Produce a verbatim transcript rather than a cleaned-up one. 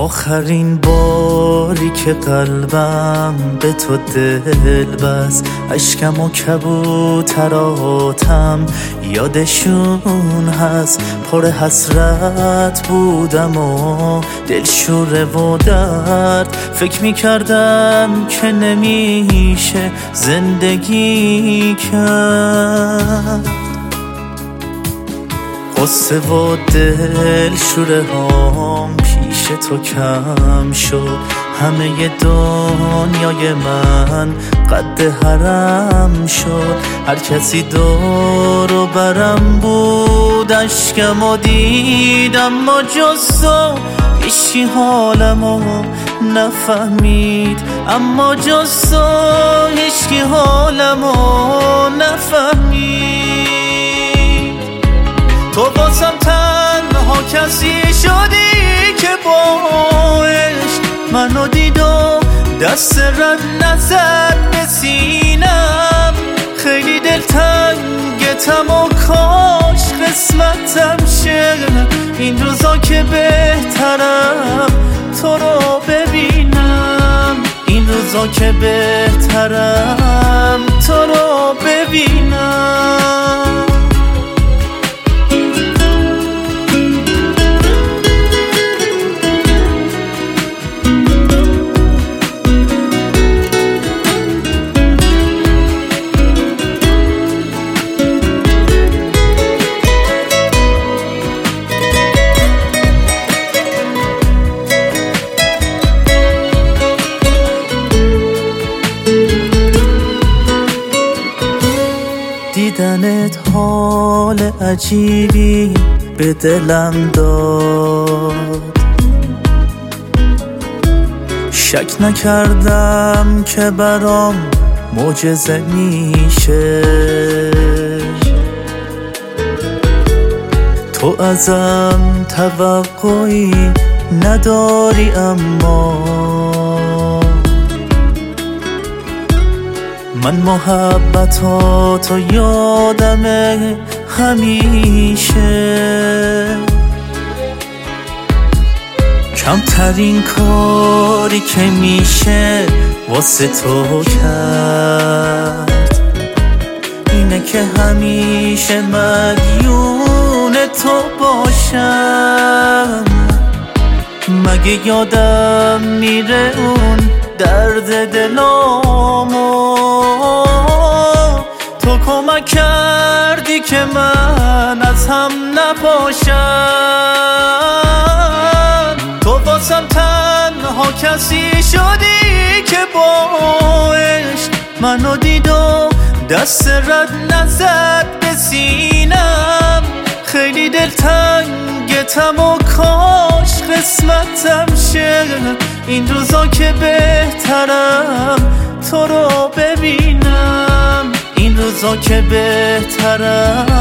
آخرین باری که قلبم به تو دل بست، اشکم و کبوتراتم یادشون هست. پر حسرت بودم و دلشوره و درد، فکر میکردم که نمیشه زندگی کرد. قصه و دلشوره هام پیش تو کم شد، همه دنیای من قد حرم شد. هر کسی دور و برم بود، اشکم و دیدم ما جز تو هیچی حالمو نفهمید. اما جز تو هیچی حالمو نفهمید. تو واسم تنها کسی شدی که باش منو دید و دست رد نزد به سینم. خیلی دلتنگتم و کاش قسمتم شه این روزا که بهترم تو رو ببینم. این روزا که بهترم تو رو ببینم. دیدنت حال عجیبی به دلم داد، شک نکردم که برام معجزه میشه. تو ازم توقعی نداری اما من محبتاتو یادمه همیشه. کمترین کاری که میشه واسه تو کرد اینه که همیشه مدیون تو باشم. مگه یادم میره اون درد دلامو؟ تو کمک کردی که من از هم نپاشم. تو واسم تنها کسی شدی که باش منو دید و دست رد نزد به سینم. خیلی دلتنگتم و کاش قسمتم شه این روزا که بهترم تو رو ببینم. این روزا که بهترم